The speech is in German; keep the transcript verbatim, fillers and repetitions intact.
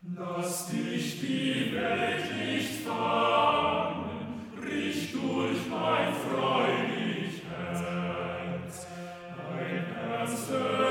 Lass dich die Welt nicht fangen, brich durch mein freudig Herz, mein Herz